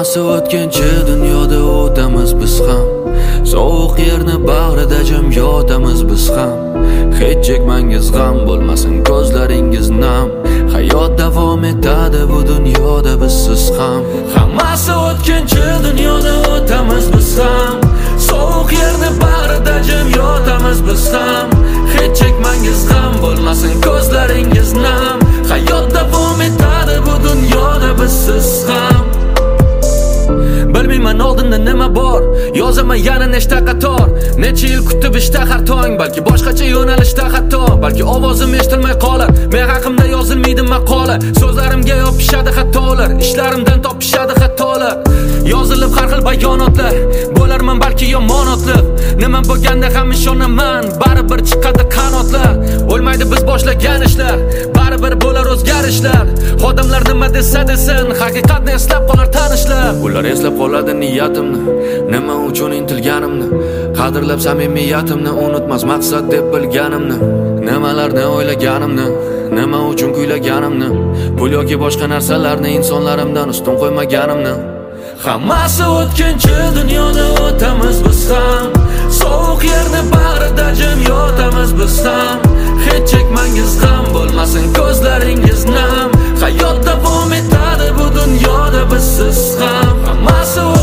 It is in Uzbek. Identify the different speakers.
Speaker 1: Hammasi o'tkinchi dunyoda o'tamiz biz ham. Sovuq yerni bag'rida jim yotamiz biz ham. Hech chekmangiz g'am bo'lmasin ko'zlaringiz nam. Hayot davom etadi bu dunyoda bizsiz ham. Hammasi o'tkinchi dunyoda o'tamiz biz ham. Sovuq yerni bag'rida jim yotamiz biz ham. Hech chekmangiz g'am bo'lmasin ko'zlaringiz nam. Hayot davom etadi bu dunyoda bizsiz ham. Bilmayman oldinda nima bor, yozaman yana nechta qator. Necha yil kutib ishda har tong, balki boshqacha yo'nalishda hatto. Balki ovozim eshitilmay qolar, men haqimda yozilmaydi maqola. So'zlarimga yopishadi xatolar, ishlarimdan topishadi xatolar. Yozilib har xil bayonotlar, bo'larman balki yomon otliq. Nima bo'lganda ham ishonaman, baribir chiqadi qanotlar. O'lmaydi biz boshlagan ishlar, baribir bo'lar o'zgarishlar. Odamlar nima desa desin, haqiqatni eslab qolar tanishlar. Ular eslab qoladi niyatimni, nima uchun intilganimni, qadrlab samimiyatimni, unutmas maqsad deb bilganimni, nimalarni o'ylaganimni, nima uchun kuylaganimni, pul yoki boshqa narsalarni insonlarimdan ustun qo'ymaganimni. Hammasi o'tkinchi dunyoda o'tamiz biz ham. Sovuq yerni bag'rida jim yotamiz biz ham. Hech chekmangiz g'am bo'lmasin ko'zlaringiz nam. Hayot davom etadi bu dunyoda bizsiz ham. Hammasi